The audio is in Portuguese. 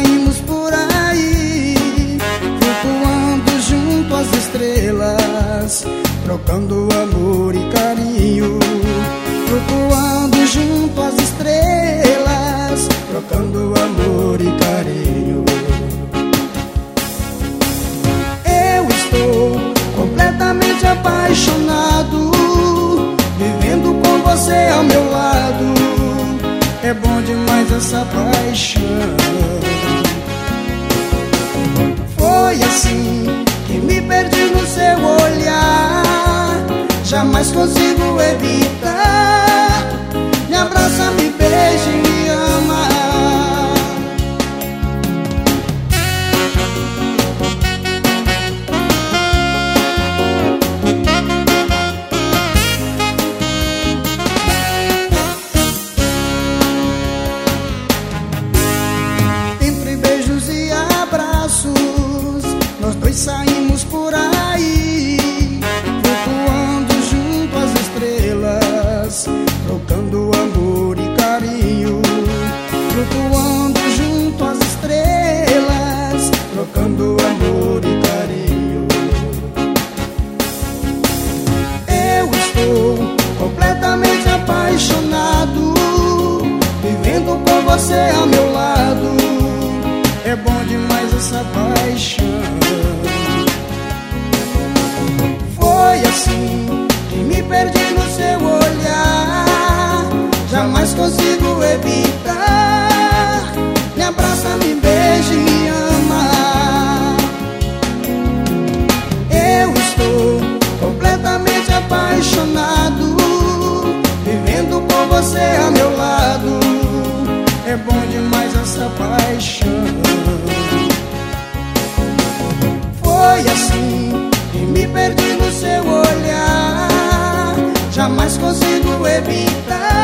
saímos por aí, flutuando junto às estrelas, trocando amor e carinho. Flutuando junto às estrelas, trocando amor e carinho. Eu estou completamente apaixonado, vivendo com você ao meu lado. É bom demais essa paixão. Foi assim que me perdi no seu olhar, jamais consigo evitar. Me abraça, me beija e me ama. Entre beijos e abraços, nós dois saímos por aí, flutuando junto às estrelas, trocando amor e carinho. Flutuando junto às estrelas, trocando amor e carinho. Eu estou completamente apaixonado, vivendo com você ao meu lado. É bom demais essa paixão. Foi assim que me perdi no seu olhar, jamais consigo evitar. Me abraça, me beija e me ama. Eu estou completamente apaixonado, vivendo com você ao meu lado. É bom demais essa paixão. Foi assim que me perdi no seu olhar, jamais consigo evitar.